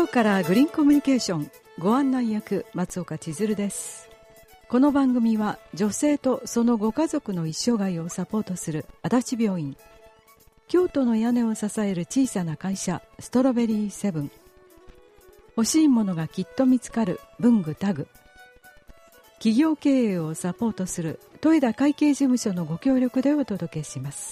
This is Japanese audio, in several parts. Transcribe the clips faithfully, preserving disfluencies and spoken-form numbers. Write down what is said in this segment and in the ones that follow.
今日からグリーンコミュニケーションご案内役松岡千鶴です。この番組は女性とそのご家族の一生涯をサポートする足立病院、京都の屋根を支える小さな会社ストロベリーセブン、欲しいものがきっと見つかる文具タグ、企業経営をサポートする戸枝会計事務所のご協力でお届けします。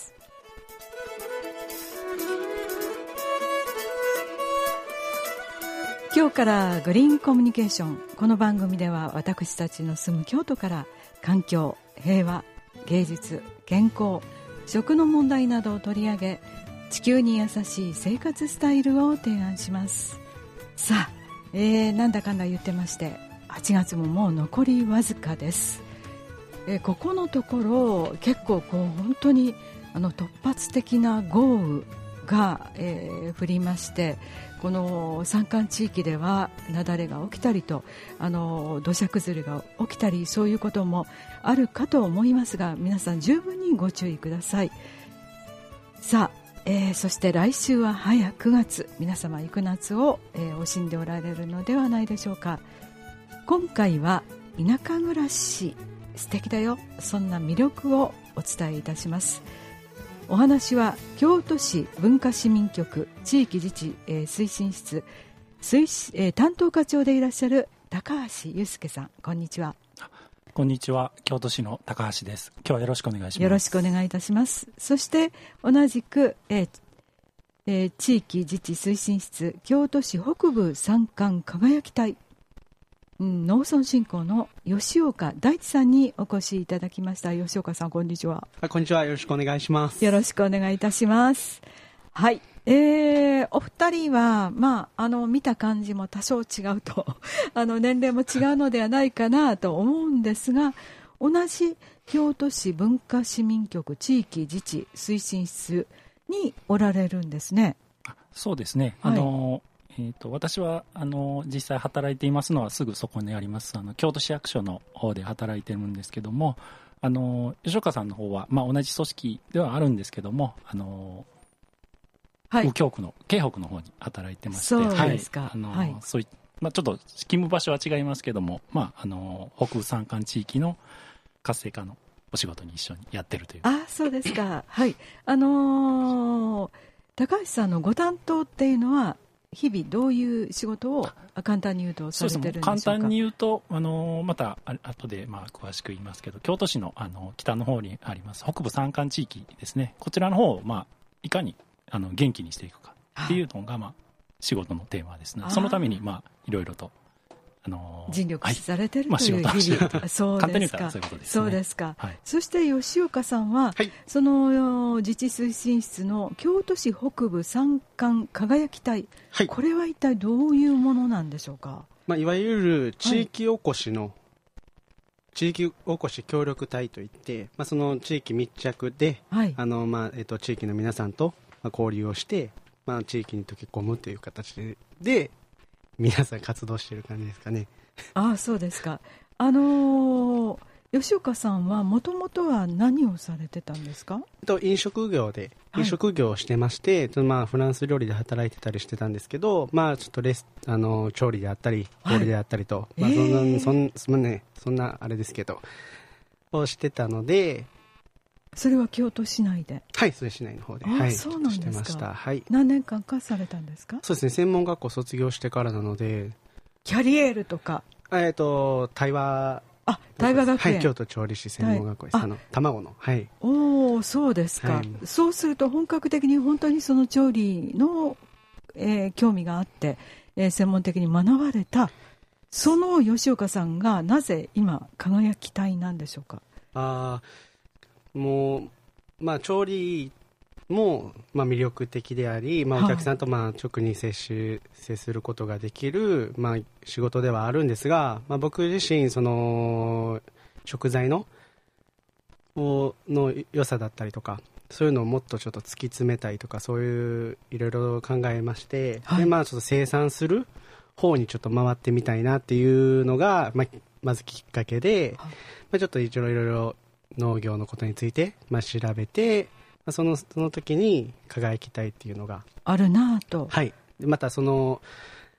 今日からグリーンコミュニケーション。この番組では私たちの住む京都から環境、平和、芸術、健康、食の問題などを取り上げ、地球に優しい生活スタイルを提案します。さあ、えー、なんだかんだ言ってましてはちがつももう残りわずかです。えー、ここのところ結構こう本当にあの突発的な豪雨が、えー、降りまして、この山間地域では雪崩が起きたりと、あの土砂崩れが起きたり、そういうこともあるかと思いますが、皆さん十分にご注意ください。さあ、えー、そして来週は早くがつ、皆様行く夏を、えー、惜しんでおられるのではないでしょうか。今回は田舎暮らし素敵だよ、そんな魅力をお伝えいたします。お話は京都市文化市民局地域自治、えー、推進室推、えー、担当課長でいらっしゃる高橋祐介さん、こんにちは。 こんにちは、京都市の高橋です。今日はよろしくお願いします。 よろしくお願いいたします。そして同じく、えーえー、地域自治推進室京都市北部山間輝き隊、うん、農村振興の吉岡大地さんにお越しいただきました。吉岡さん、こんにちは。 あ、こんにちは、よろしくお願いします。 よろしくお願いいたします。はい、えー、お二人は、まあ、あの見た感じも多少違うとあの年齢も違うのではないかなと思うんですが、同じ京都市文化市民局地域自治推進室におられるんですね。 そうですね、はい、あのえー、と私はあの実際働いていますのはすぐそこにありますあの京都市役所の方で働いてるんですけども、あの吉岡さんの方は、まあ、同じ組織ではあるんですけども、あの、はい、右京区の京北の方に働いてまして、 そうですか、 はい、あの、 はい、 そういまあ、ちょっと勤務場所は違いますけども、まあ、あの北部山間地域の活性化のお仕事に一緒にやってるという。 あ、そうですか。はい、あのー、高橋さんのご担当っていうのは日々どういう仕事を簡単に言うとされてるんでしょうか。 簡単に言うと、あのまた後でまあ詳しく言いますけど、京都市の、あの北の方にあります北部山間地域ですね、こちらの方を、まあ、いかにあの元気にしていくかっていうのが、まあ、仕事のテーマですね。そのために、まあ、いろいろとあの尽力されてる、 はい、 という日々、 まあ、 そう簡単にですか。 言ったらそういうことですね。 そうですか、 はい、 そして吉岡さんは、 はい、 その自治推進室の京都市北部山間輝き隊、はい、これは一体どういうものなんでしょうか。 まあ、いわゆる地域おこしの、はい、地域おこし協力隊といって、まあ、その地域密着で、はい、あのまあえっと、地域の皆さんと交流をして、まあ、地域に溶け込むという形で、で皆さん活動している感じですかね。 ああ、そうですか。あのー、吉岡さんはもともとは何をされてたんですか。 と飲食業で、飲食業をしてまして、はい、まあ、フランス料理で働いてたりしてたんですけど、まあ、ちょっとレスあの調理であったり料理であったりと、はい、まあ、そんな、えー、そんそんなね、そんなあれですけどをしてたので。 それは京都市内で。 はい、それ市内の方で、 あ、 はい、 そうなんですか。 してました。はい、 何年間かされたんですか。 そうですね、専門学校卒業してからなので。 キャリエールとか、 えっと対話、 あ、対話学園、 はい、京都調理師専門学校です。あの卵の、はい。 おお、そうですか、はい、そうすると本格的に本当にその調理の、えー、興味があって、えー、専門的に学ばれたその吉岡さんがなぜ今輝き隊なんでしょうか。 あ、もう、まあ、調理も、まあ、魅力的であり、まあ、お客さんとまあ直に接し、接することができる、まあ、仕事ではあるんですが、まあ、僕自身その食材のの良さだったりとか、そういうのをもっとちょっと突き詰めたいとか、そういういろいろ考えまして、はい、でまあ、ちょっと生産する方にちょっと回ってみたいなっていうのが、まあ、まずきっかけで、はい、まあ、ちょっといろいろ農業のことについて、まあ、調べて、まあ、そのその時に輝きたいっていうのがあるなと。 はい、でまたその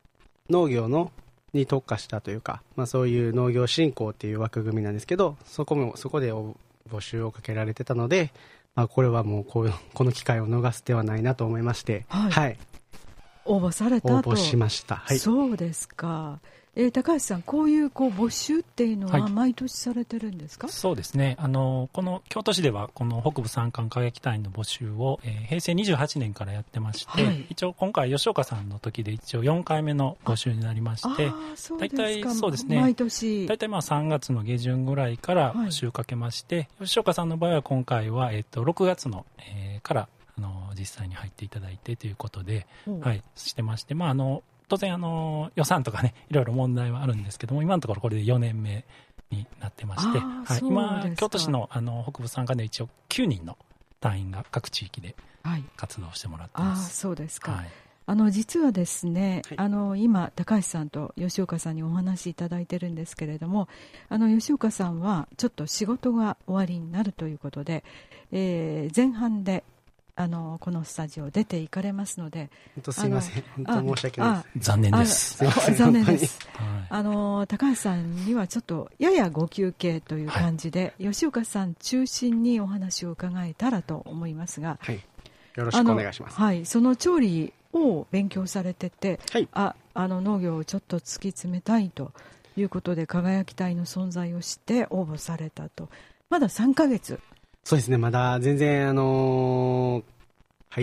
農業のに特化したというか、まあ、そういう農業振興っていう枠組みなんですけど、そこもそこで募集をかけられてたので、まあ、これはもうこうこの機会を逃す手はないなと思いまして、 はいはい、 応募されたと。 応募しました、はい、 そうですか。えー、高橋さん、こういうこう募集っていうのは毎年されてるんですか？ はい、そうですね、あのこの京都市ではこの北部山間歌劇隊員の募集を、えー、平成にじゅうはちねんからやってまして、はい、一応今回吉岡さんの時で一応よんかいめの募集になりまして、大体そうですね、 毎年大体まあさんがつの下旬ぐらいから募集かけまして、はい、吉岡さんの場合は今回は、えー、とろくがつの、えー、からあの実際に入っていただいてということで、はい、してまして、まああの当然あの予算とかねいろいろ問題はあるんですけども、今のところこれでよねんめになってまして、はい、今京都市のあの北部山間で一応きゅうにんの隊員が各地域で活動してもらってます。 はい、あ、そうですか。 はい、 あの実はですね、 はい、 あの今高橋さんと吉岡さんにお話しいただいてるんですけれども、あの吉岡さんはちょっと仕事が終わりになるということで、えー、前半であのこのスタジオ出て行かれますので、 本当すみません、本当申し訳ないです。 残念です。 残念です。あの高橋さんにはちょっとややご休憩という感じで、はい、吉岡さん中心にお話を伺えたらと思いますが、 はい、よろしくお願いします。 はい、その調理を勉強されてて、 はい、 ああの農業をちょっと突き詰めたいということで輝き隊の存在を知って応募されたと。まださんかげつ。 そうですね、まだ全然、あのー、入って、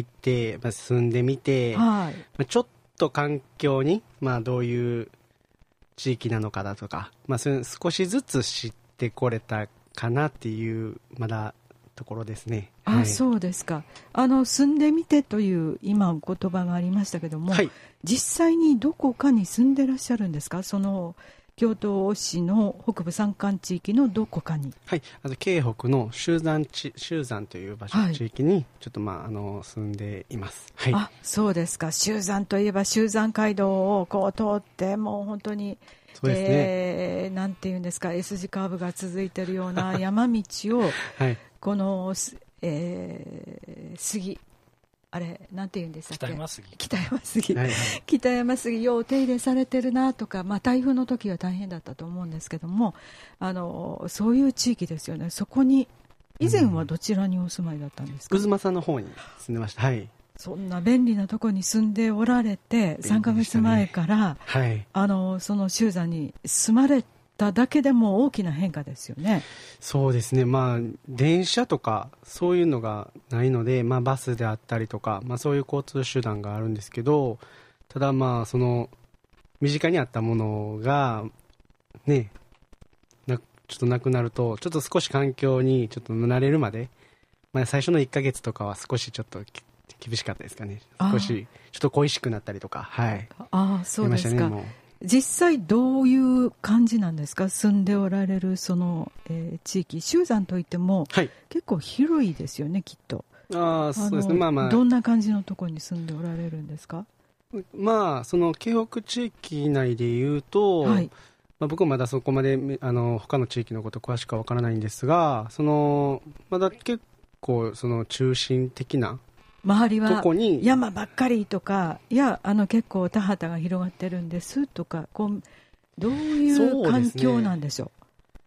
まあ、住んでみて、はい、まあ、ちょっと環境に、まあ、どういう地域なのかだとか、まあ、少しずつ知ってこれたかなっていうまだところですね。 あ、はい、そうですか。あの住んでみてという今お言葉がありましたけども、はい、実際にどこかに住んでらっしゃるんですか？その京都市の北部山間地域のどこかに。はい、 あと京北の秀山地秀山という場所、はい、地域にちょっと、まあ、あの住んでいます。はい、 あ、そうですか。秀山といえば秀山街道をこう通ってもう本当にそうですね、えー、なんていうんですか S 字カーブが続いているような山道を、はい、この、えー、杉あれなんていうんでしたっけ、 北山杉北山杉、 はいはい、 北山杉よう手入れされてるなとか、まあ、台風の時は大変だったと思うんですけども、あのそういう地域ですよね。そこに以前はどちらにお住まいだったんですか？ うずまさんの方に住んでました。はい、 そんな便利なところに住んでおられて、さんかげつまえから、ね、はい、あのその秀山に住まれただけでも大きな変化ですよね。 そうですね、まあ、電車とかそういうのがないので、まあ、バスであったりとか、まあ、そういう交通手段があるんですけど、ただまあその身近にあったものがねなちょっとなくなると、ちょっと少し環境にちょっと慣れるまで、まあ、最初のいっかげつとかは少しちょっと厳しかったですかね。少しちょっと恋しくなったりとか、はい、 ああ、そうですか。実際どういう感じなんですか？住んでおられるその、えー、地域、秀山といっても、はい、結構広いですよね、きっと。 ああ、そうですね、まあまあ、 どんな感じのところに住んでおられるんですか？ まあ、その京北地域内でいうと、はい、まあ、僕はまだそこまであの他の地域のこと詳しくは分からないんですが、そのまだ結構その中心的な周りは山ばっかりとか、いやあの結構田畑が広がってるんですとか、こうどういう環境なんでしょう？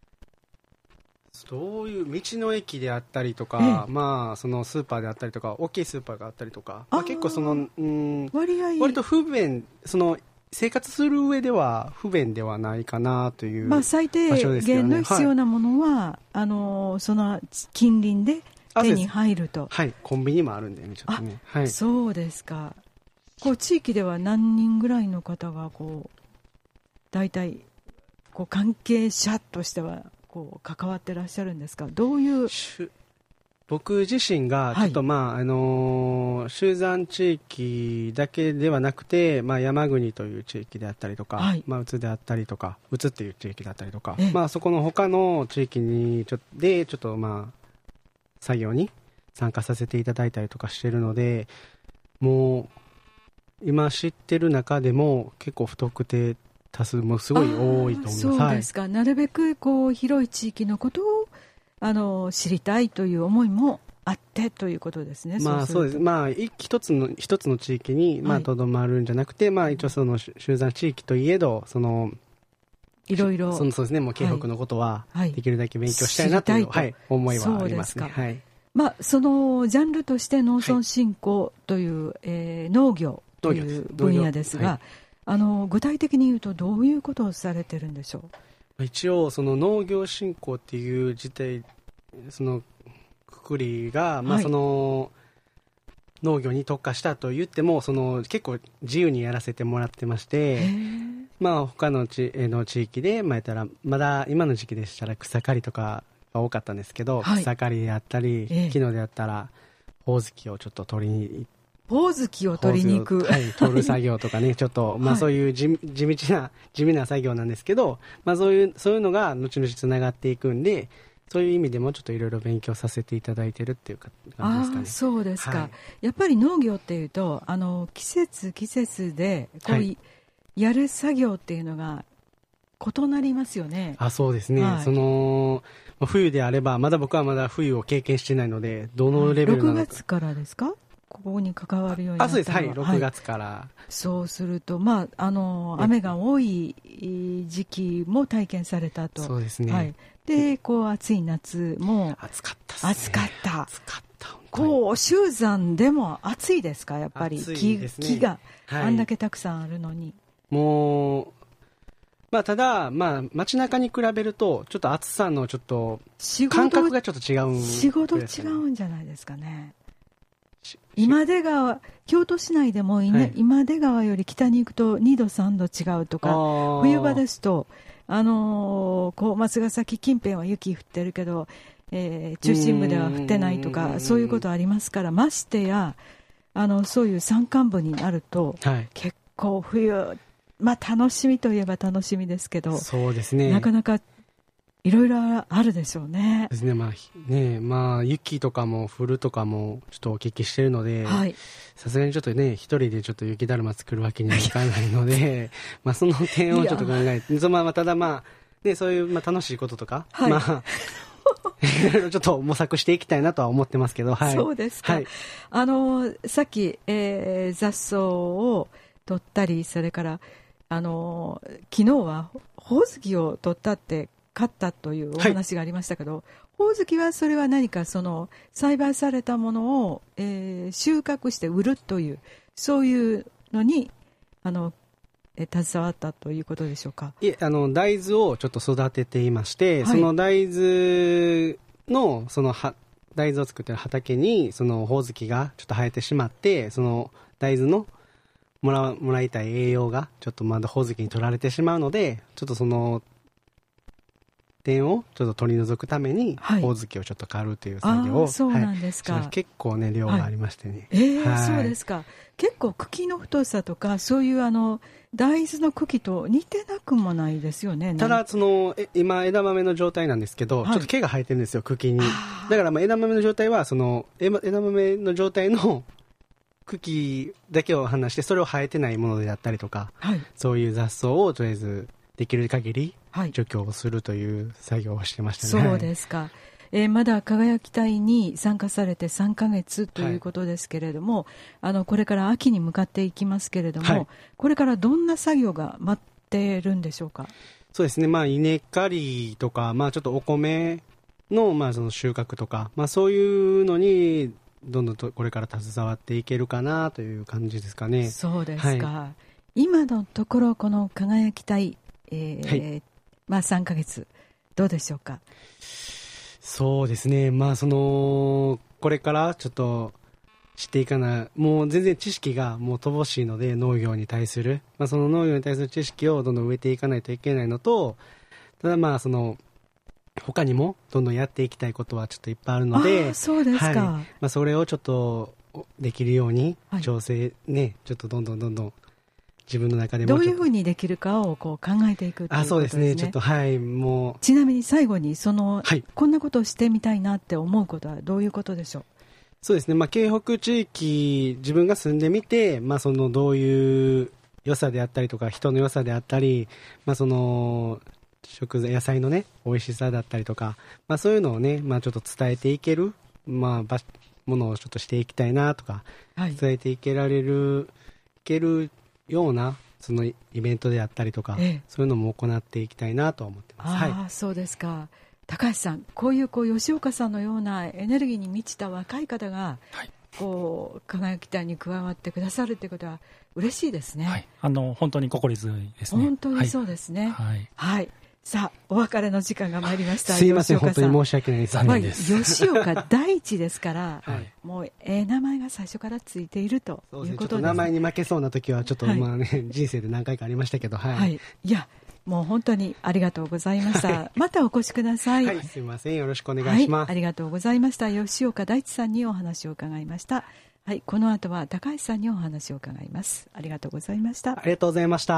そういう道の駅であったりとか、ええ、まあ、そのスーパーであったりとか、大きいスーパーがあったりとか、まあ、結構その、うん、割合割と不便、その生活する上では不便ではないかなという、 まあ、最低限の必要なものは、はい、あのその近隣で手に入ると。 はい、コンビニもあるんでね、ちょっとね。はい、 そうですか。こう地域では何人ぐらいの方がこう大体こう関係者としてはこう関わってらっしゃるんですか？どういう。 僕自身がちょっと、まあ、はい、あのー、秀山地域だけではなくて、まあ、山国という地域であったりとか、はい、まあ、宇津であったりとか、宇津っていう地域だったりとか、まあ、そこの他の地域にちょでちょっとまあ作業に参加させていただいたりとかしているので、もう今知ってる中でも結構不特定多数もすごい多いと思います。 そうですか、はい、なるべくこう広い地域のことをあの知りたいという思いもあってということですね。 まあそうです。まあ一つの一つの地域にまあとどまるんじゃなくて、はい、まあ一応その集団地域といえどそのいろいろそのそうですね、もう京北のことはできるだけ勉強したいなという、はいはい、思いはありますね。はい。 まあそのジャンルとして農村振興という、はい、えー、農業という分野ですが、はい、あの具体的に言うとどういうことをされてるんでしょう。一応その農業振興っていう自体そのくくりが、まあ、その農業に特化したと言ってもその結構自由にやらせてもらってまして、まあ、他の地の地域で、まあ、やったらまだ今の時期でしたら草刈りとかが多かったんですけど、はい、草刈りであったり、えー、昨日であったらほおずきをちょっと取りに行ってほおずきを取りに行く、 はい、取る作業とかねちょっと、まあ、そういう地、地道な地味な作業なんですけど、まあ、そういうそういうのが後々つながっていくんでそういう意味でもちょっといろいろ勉強させていただいてるっていう感じですかね。 あ、そうですか、 はい、 やっぱり農業っていうとあの季節季節でこう、はい、やる作業っていうのが異なりますよね。 あ、そうですね、はい、その冬であればまだ僕はまだ冬を経験してないのでどのレベルなのか。 ろくがつからですか、ここに関わるようになったのは。あ、そうです、 はい、ろくがつから、はい、 そうすると、まあ、あの雨が多い時期も体験されたと。 そうですね、 はい、でこう暑い夏も暑かったですね。 暑かった暑かったこう集山でも暑いですか、やっぱり木、ね、木があんだけたくさんあるのに、はい、 もうまあ、ただ、まあ、街中に比べるとちょっと暑さのちょっと感覚がちょっと違うんですよね。仕事違うんじゃないですかね。今出川京都市内でも、はい、今出川より北に行くとにどさんど違うとか、冬場ですと、あのー、こう松ヶ崎近辺は雪降ってるけど、えー、中心部では降ってないとかそういうことありますから、ましてやあのそういう山間部になると、はい、結構冬、まあ、楽しみといえば楽しみですけど、 そうですね、 なかなかいろいろあるでしょうね。 ですね、まあね、まあ、雪とかも降るとかもちょっとお聞きしているので、さすがにちょっとね一人でちょっと雪だるま作るわけにはいかないのでまあその点をちょっと考えて、まあ、ただまあ、ね、そういうまあ楽しいこととか、はい、まあいろいろちょっと模索していきたいなとは思ってますけど、はい、 そうですか、はい、あのさっき、えー、雑草を取ったり、それからあの昨日はほおずきを取ったって買ったというお話がありましたけど、はい、ほおずきはそれは何かその栽培されたものを、えー、収穫して売るというそういうのにあのえ携わったということでしょうか。 いえ、あの大豆をちょっと育てていまして、はい、その大豆のそのは大豆を作っている畑にそのほおずきがちょっと生えてしまって、その大豆のもらもらいたい栄養がちょっとまだほおずきに取られてしまうので、ちょっとその点をちょっと取り除くために、はい、ほおずきをちょっと刈るという作業を。 そうなんですか、 はい、結構ね量がありましてね、はい、 えーはい、そうですか。結構茎の太さとかそういうあの大豆の茎と似てなくもないですよね。 ただそのえ今枝豆の状態なんですけど、はい、ちょっと毛が生えてるんですよ、茎に。だからまあ枝豆の状態はその枝豆の状態の茎だけを離してそれを生えてないものであったりとか、はい、そういう雑草をとりあえずできる限り除去をするという作業をしてましたね。 そうですか、えー、まだ輝き隊に参加されてさんかげつということですけれども、はい、あのこれから秋に向かっていきますけれども、はい、これからどんな作業が待っているんでしょうか。 そうですね、まあ、稲刈りとか、まあ、ちょっとお米 の, まあその収穫とか、まあ、そういうのにどんどんとこれから携わっていけるかなという感じですかね。 そうですか、はい、今のところこの輝き隊、えーはいまあ、さんかげつどうでしょうか。 そうですね、まあ、そのこれからちょっと知っていかない、もう全然知識がもう乏しいので農業に対する、まあ、その農業に対する知識をどんどん植えていかないといけないのと、ただまあその他にもどんどんやっていきたいことはちょっといっぱいあるので、 あ、そうですか、はい、 まあ、それをちょっとできるように調整ね、はい、ちょっとどんどんどんどん自分の中でもどういうふうにできるかをこう考えていくということですね。 あ、そうですね、ちょっとはいもうちなみに最後にその、はい、こんなことをしてみたいなって思うことはどういうことでしょう。 そうですね、まあ、京北地域自分が住んでみて、まあ、そのどういう良さであったりとか人の良さであったり、まあ、その食材野菜のね美味しさだったりとか、まあ、そういうのをね、まあ、ちょっと伝えていける、 まあ、ばものをちょっとしていきたいなとか、 はい、 伝えていけられるいけるようなそのイベントであったりとか、ええ、そういうのも行っていきたいなと思ってます。 あ、 はい、 そうですか。高橋さん、こういう、こう吉岡さんのようなエネルギーに満ちた若い方が、はい、こう輝き隊に加わってくださるということは嬉しいですね。 はい、あの本当に心強いですね。 本当にそうですね。 はい、 はい、さあお別れの時間が参りました。 すいません、本当に申し訳ないです。 残念です。 吉岡大地ですから、はい、もうええ名前が最初からついているということです。 ちょっと名前に負けそうな時はちょっと、はい、まあね、人生で何回かありましたけど、はい、 はい、いやもう本当にありがとうございました、はい、またお越しください。 はい、すいません、よろしくお願いします。 はい、ありがとうございました。吉岡大地さんにお話を伺いました。はい、この後は高橋さんにお話を伺います。ありがとうございました。 ありがとうございました。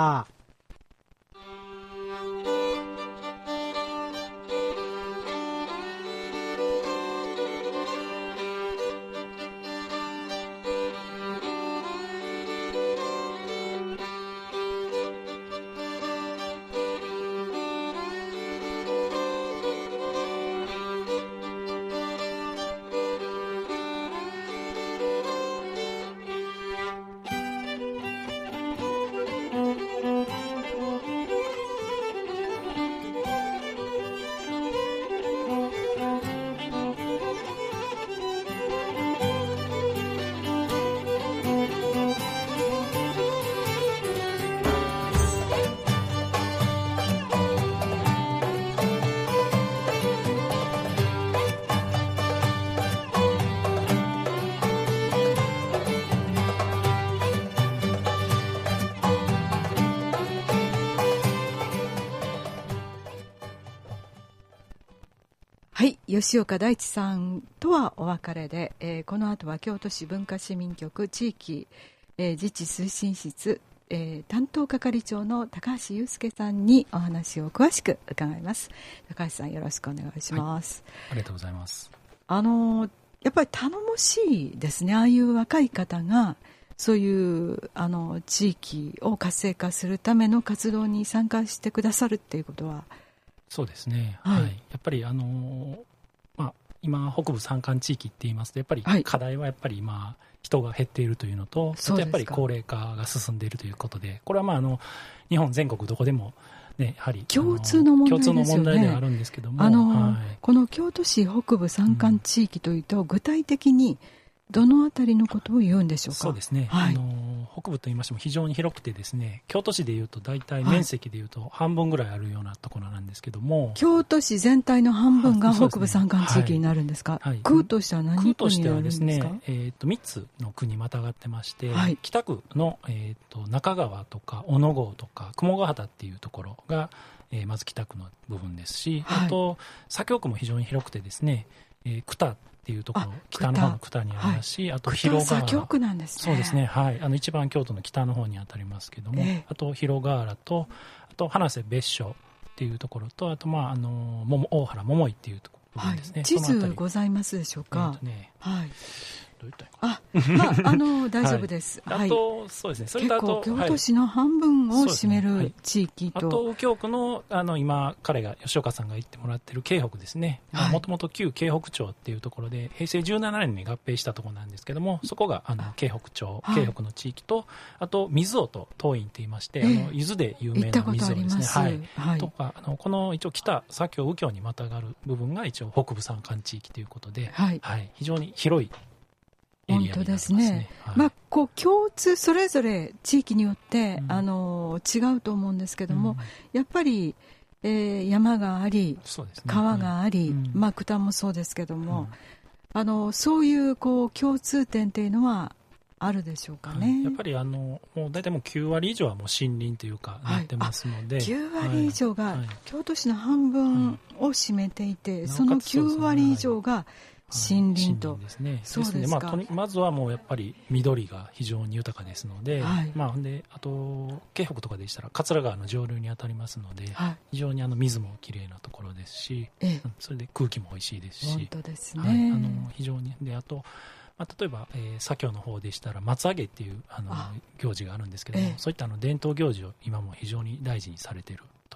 はい、吉岡大地さんとはお別れで、えー、この後は京都市文化市民局地域、えー、自治推進室、えー、担当係長の高橋祐介さんにお話を詳しく伺います。高橋さん、よろしくお願いします。 はい、ありがとうございます。 あのやっぱり頼もしいですね。ああいう若い方がそういうあの地域を活性化するための活動に参加してくださるっていうことは。 そうですね、はい、はい、やっぱりあの、まあ、今北部山間地域って言いますとやっぱり課題はやっぱり今人が減っているというのと、はい、あとやっぱり高齢化が進んでいるということで、これはまああの日本全国どこでもね、やはり共通の問題ですよね。 共通の問題ではあるんですけども、 あの、 はい、 この京都市北部山間地域というと、うん、具体的にどのあたりのことを言うんでしょうか。 そうですね、はい、あの北部といいましても非常に広くてですね、京都市でいうと大体面積でいうと半分ぐらいあるようなところなんですけども、はい、 京都市全体の半分が北部山間地域になるんですか。はいはい、区としては何区になるんですか。区としてはですね、 えー、とみっつの区にまたがってまして、はい、北区の、えー、と中川とか小野郷とか雲ヶ畑っていうところが、えー、まず北区の部分ですし、はい、あと左京区も非常に広くてですね、えー、久田っていうところ、北の方の久田にありますし、はい、あと広川原、 左京区なんですね。 そうですね、はい、あの一番京都の北の方にあたりますけども、えー、あと広川原と、あと花瀬別所っていうところと、あと、まあ、あの大原桃井っていうところですね。 はい、地図ございますでしょうか。 えーね、 はい、 どういったあ、まあ、あの大丈夫です。 はい、あと、そうですね。それとあと結構京都市の半分を占める地域と、 はい、あと右京区のあの今彼が吉岡さんが言ってもらっている京北ですね。もともと旧京北町っていうところで平成じゅうななねんに合併したところなんですけども、そこがあの京北町、はい、京北の地域と、あと水尾と東院って言いまして、えー、あの伊豆で有名な水尾ですね。はい。はい、とかあのこの一応北左京右京にまたがる部分が一応北部山間地域ということで、はいはい、非常に広い。 本当ですね、はい、まあ、こう共通それぞれ地域によって、うん、あの違うと思うんですけども、うん、やっぱり、えー、山があり、そうですね、川があり、うん、まあ、久田もそうですけども、うん、あのそういう、こう共通点っていうのはあるでしょうかね。はい、 やっぱりあのもう大体もうきゅうわり以上はもう森林というかなってますので、はい、 きゅうわり以上が京都市の半分を占めていて、はい、そのきゅうわり以上が森林と、 森林ですね。そうですか。まあ、とにまずはもうやっぱり緑が非常に豊かですので、はい、まあ、であと京北とかでしたら桂川の上流にあたりますので、はい、非常にあの水もきれいなところですし、ええ、それで空気も美味しいですし、 本当ですね。 はい、あの非常にであと、まあ、例えば、えー、左京の方でしたら松上げっていうあの行事があるんですけども、ええ、そういったあの伝統行事を今も非常に大事にされているとこ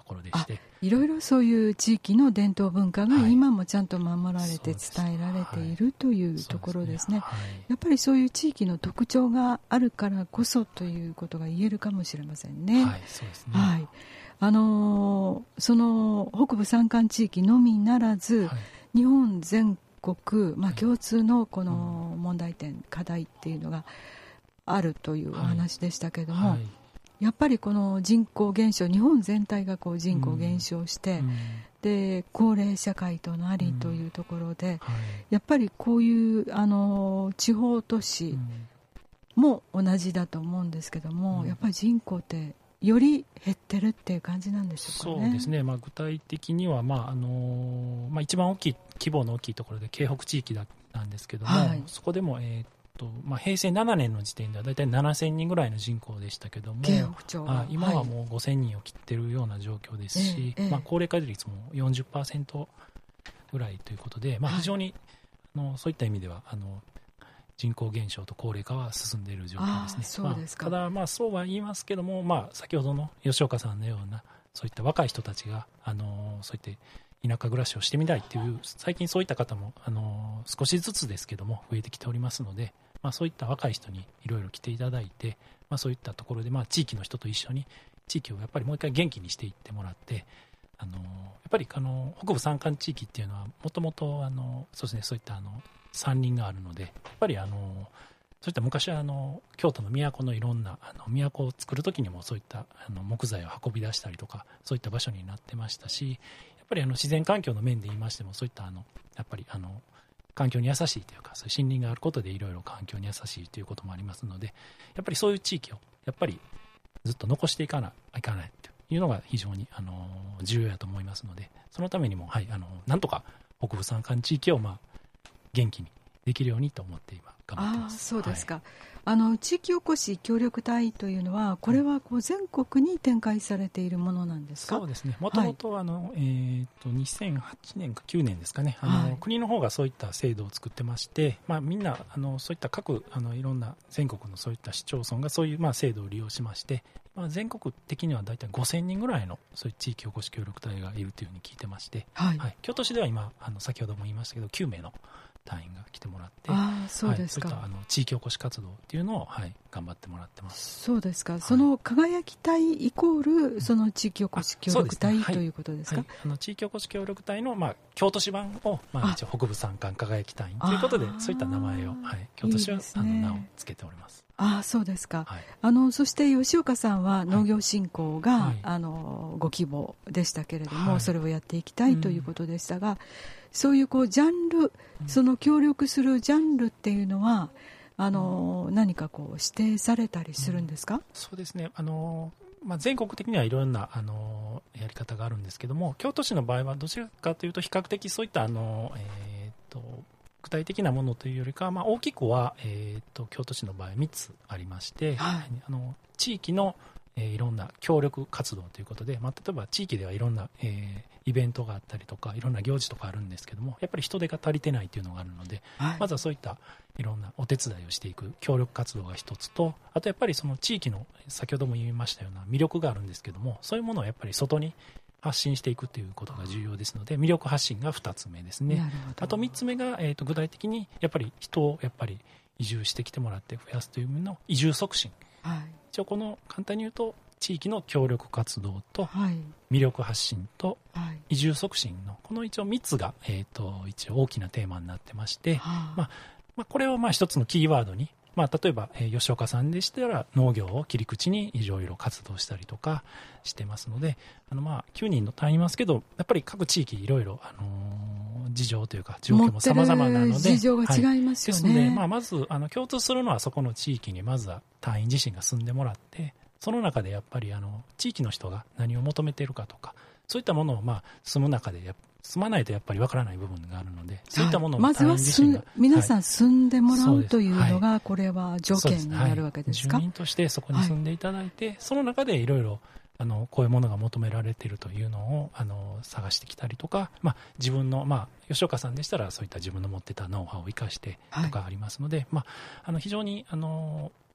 ころでして、 いろいろそういう地域の伝統文化が今もちゃんと守られて伝えられているというところですね。やっぱりそういう地域の特徴があるからこそということが言えるかもしれませんね。 はい、そうですね。 はい、あのー、その北部山間地域のみならず、はい、日本全国、まあ、共通のこの問題点、はい、課題っていうのがあるというお話でしたけれども、はいはい、やっぱりこの人口減少、日本全体がこう人口減少して、うん、で高齢社会となりというところで、うん、はい、やっぱりこういうあの地方都市も同じだと思うんですけども、うん、やっぱり人口ってより減ってるっていう感じなんでしょうかね。 そうですね、まあ、具体的には、まああのまあ、一番大きい規模の大きいところで京北地域だなんですけども、はい、そこでも、えーとまあ、平成ななねんの時点ではだいたいななせんにんぐらいの人口でしたけども、あ今はもうごせんにんを切っているような状況ですし、はい、まあ、高齢化率も よんじゅっパーセント ぐらいということで、まあ、非常に、はい、あのそういった意味ではあの人口減少と高齢化は進んでいる状況ですね。 そうですか。 まあ、ただ、まあ、そうは言いますけども、まあ、先ほどの吉岡さんのようなそういった若い人たちがあのそういった田舎暮らしをしてみたいという最近そういった方もあの少しずつですけども増えてきておりますので、まあ、そういった若い人にいろいろ来ていただいて、まあ、そういったところで、まあ、地域の人と一緒に地域をやっぱりもう一回元気にしていってもらって、あのやっぱりあの北部山間地域っていうのはもともとそうですね、そういったあの山林があるので、やっぱりあのそういった昔はあの京都の都のいろんなあの都を作る時にもそういったあの木材を運び出したりとかそういった場所になってましたし、やっぱりあの自然環境の面で言いましてもそういったあのやっぱりあの環境に優しいというか、そういう森林があることでいろいろ環境に優しいということもありますので、やっぱりそういう地域をやっぱりずっと残していかないかないというのが非常にあの重要だと思いますので、そのためにも、はい、あのなんとか北部山間地域をまあ元気にできるようにと思って今頑張ってます。 あ、そうですか。はい、あの地域おこし協力隊というのはこれはこう全国に展開されているものなんですか？ そうですね、もともとあの、えー、とにせんはちねんかきゅうねんですかね、あの、はい、国の方がそういった制度を作ってまして、まあ、みんなあのそういった各あのいろんな全国のそういった市町村がそういうまあ制度を利用しまして、まあ、全国的にはだいたいごせんにんぐらいのそういう地域おこし協力隊がいるというふうに聞いてまして、はいはい、京都市では今あの先ほども言いましたけどきゅうめいの隊員が来てもらって、 あ、そうですか。 はい、そういったあの地域おこし活動っていうのを、はい、頑張ってもらってます。 そうですか、はい、その輝き隊イコールその地域おこし協力隊、ね、はい、ということですか？はい、 あの地域おこし協力隊の、まあ、京都市版を、まあ、一応北部山間輝き隊員ということでそういった名前を、はい、京都市は、ね、あの名を付けております。 ああ、そうですか。はい、あのそして吉岡さんは農業振興が、はい、あのご希望でしたけれども、はい、それをやっていきたいということでしたが、うん、そういうこうジャンル、その協力するジャンルっていうのはあの何かこう指定されたりするんですか？うん、 そうですね、あの、まあ、全国的にはいろんなあのやり方があるんですけども、京都市の場合はどちらかというと比較的そういったあの、えー、と具体的なものというよりかは、まあ、大きくは、えー、と京都市の場合みっつありまして、はい、あの地域の、えー、いろんな協力活動ということで、まあ、例えば地域ではいろんな、えーイベントがあったりとかいろんな行事とかあるんですけども、やっぱり人手が足りてないというのがあるので、はい、まずはそういったいろんなお手伝いをしていく協力活動が一つと、あとやっぱりその地域の先ほども言いましたような魅力があるんですけども、そういうものをやっぱり外に発信していくということが重要ですので、魅力発信がふたつめですね。あとみっつめが、えーと、具体的にやっぱり人をやっぱり移住してきてもらって増やすという意味の移住促進、はい、一応この簡単に言うと地域の協力活動と魅力発信と移住促進のこの一応みっつが、えーと一応大きなテーマになってまして、はあまあまあ、これをまあ一つのキーワードに、まあ、例えば、えー、吉岡さんでしたら農業を切り口にいろいろ活動したりとかしてますので、あのまあきゅうにんの隊員いますけど、やっぱり各地域いろいろ、あのー、事情というか状況も様々なので、 事情が違いますよね。 はい、ですので、まあ、まずあの共通するのはそこの地域にまずは隊員自身が住んでもらって、その中でやっぱりあの地域の人が何を求めているかとか、そういったものをまあ住む中でや住まないとやっぱりわからない部分があるので、そういったものをまずは皆さん住んでもらうというのが、これは条件になるわけですか？ 住民としてそこに住んでいただいて、はい、その中でいろいろあのこういうものが求められているというのをあの探してきたりとか、まあ、自分の、まあ、吉岡さんでしたらそういった自分の持ってたノウハウを生かしてとかありますので、はい、まあ、あの非常にあの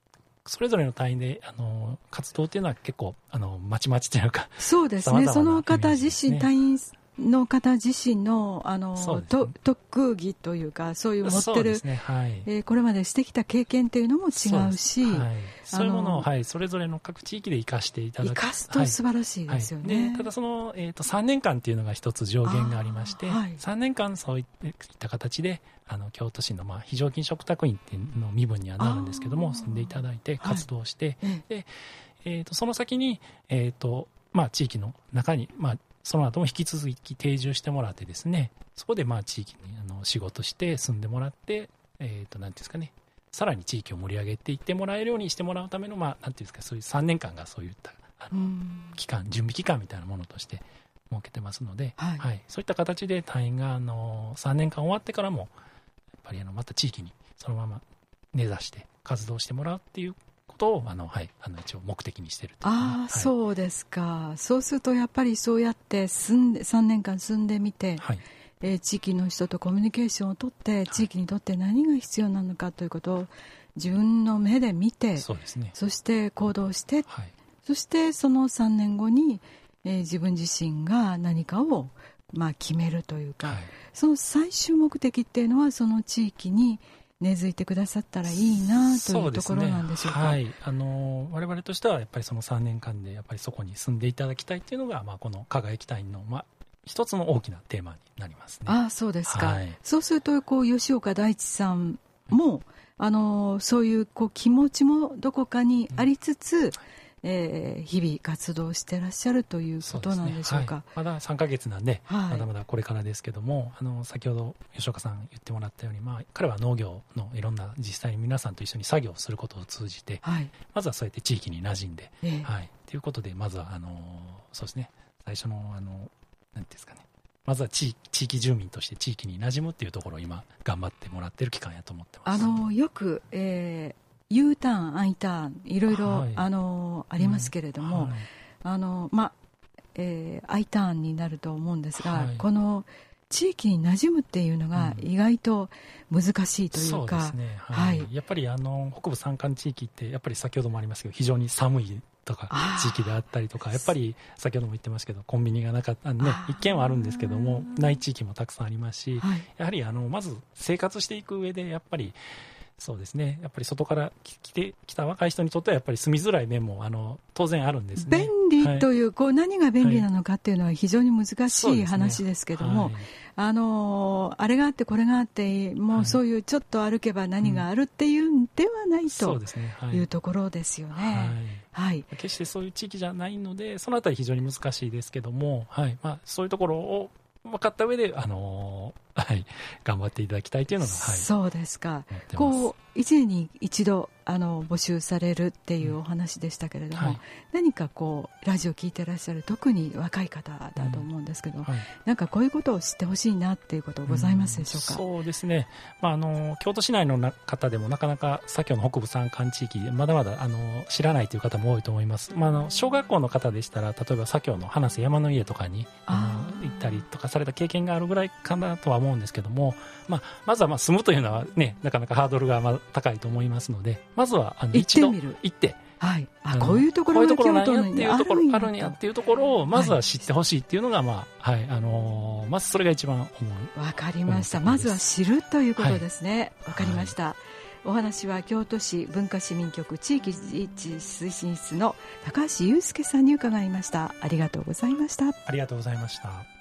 それぞれの隊員であの活動っていうのは結構あのまちまちというか、 そうですね、その方自身、隊員の方自身の、あの、ね、と特技というか、そういう持ってる、ね、はい、えー、これまでしてきた経験っていうのも違うし、 そう、はい、そういうものを、はい、それぞれの各地域で生かしていただく、 生かすと素晴らしいですよね。はいはい、 でただその、えーと、さんねんかんっていうのが一つ上限がありまして、はい、さんねんかんそういった形であの京都市の、まあ、非常勤嘱託員っていうの身分にはなるんですけども、住んでいただいて活動して、はい、でえー、とその先に、えーとまあ、地域の中に、まあその後も引き続き定住してもらってですね、そこでまあ地域にあの仕事して住んでもらって、えーと、なんていうんですかね、さらに地域を盛り上げていってもらえるようにしてもらうための、まあ、なんていうんですか、そういうさんねんかんがそういったあの期間、準備期間みたいなものとして設けてますので、はいはい、そういった形で隊員があのさんねんかん終わってからもやっぱりあのまた地域にそのまま根ざして活動してもらうっていうことをあの、はい、あの一応目的にしているという、ね、 ああ、はい、そうですか。そうするとやっぱりそうやって住んでさんねんかん住んでみて、はい、えー、地域の人とコミュニケーションをとって地域にとって何が必要なのかということを自分の目で見て、そうですね、そして行動して、はい、そしてそのさんねんごに、えー、自分自身が何かを、まあ、決めるというか、はい、その最終目的っていうのはその地域に根付いてくださったらいいなというところなんでしょうか。 そうですね、はい、あの我々としてはやっぱりそのさんねんかんでやっぱりそこに住んでいただきたいというのが、まあ、この輝き隊員の、まあ、一つの大きなテーマになりますね。 ああ、そうですか。はい、そうするとこう吉岡大地さんも、はい、あのそういう、こう気持ちもどこかにありつつ、うん、えー、日々活動してらっしゃるということなんでしょうか。 ね、はい、まださんかげつなんで、はい、まだまだこれからですけども、あの先ほど吉岡さん言ってもらったように、まあ、彼は農業のいろんな実際に皆さんと一緒に作業をすることを通じて、はい、まずはそうやって地域に馴染んで、えーはい、ということでまずはあのそうですね、最初のあのなんていうんですかね、まずは地地域住民として地域に馴染むっていうところを今頑張ってもらっている期間やと思ってます。 あのよく、えーU ターン、I ターン、いろいろ、はい、あのありますけれども、うん、はい、あのまあえー、I ターンになると思うんですが、はい、この地域に馴染むっていうのが意外と難しいというか、うん、そうですね、 はいはい、やっぱりあの北部山間地域ってやっぱり先ほどもありましたけど非常に寒いとか地域であったりとか、やっぱり先ほども言ってますけどコンビニがなかったね、一軒はあるんですけどもない地域もたくさんありますし、はい、やはりあのまず生活していく上でやっぱりそうですね、やっぱり外から来てきた若い人にとってはやっぱり住みづらい面もあの当然あるんですね。 便利という、はい、こう何が便利なのかっていうのは非常に難しい話ですけども、はい、あのあれがあってこれがあってもうそういうちょっと歩けば何があるっていうんではないというところですよね。はいはい、 決してそういう地域じゃないのでそのあたり非常に難しいですけども、はいまあ、そういうところを分かった上で、あのーはい、頑張っていただきたいというのが、はい、 そうですか。こういちねんに一度あの募集されるっていうお話でしたけれども、うんはい、何かこうラジオ聞いてらっしゃる特に若い方だと思うんですけど、うんはい、なんかこういうことを知ってほしいなっていうことございますでしょうか。 うん、そうですね、まあ、あの京都市内の方でもなかなか先ほどの北部山間地域まだまだあの知らないという方も多いと思います。まあ、あの小学校の方でしたら例えば先ほどの花瀬山の家とかにあの行ったりとかされた経験があるぐらいかなとは思うんですけども、まあ、まずはまあ住むというのは、ね、なかなかハードルがまあ高いと思いますので、まずはあの一度行って、 はい、あこういうところが京都にあるんやあるんやっていうところをまずは知ってほしいっていうのが、まあはいあのー、まずそれが一番思う。 わかりました。まずは知るということですね。わ、はい、かりました。はい、お話は京都市文化市民局地域自治推進室の高橋祐介さんに伺いました。ありがとうございました。 ありがとうございました。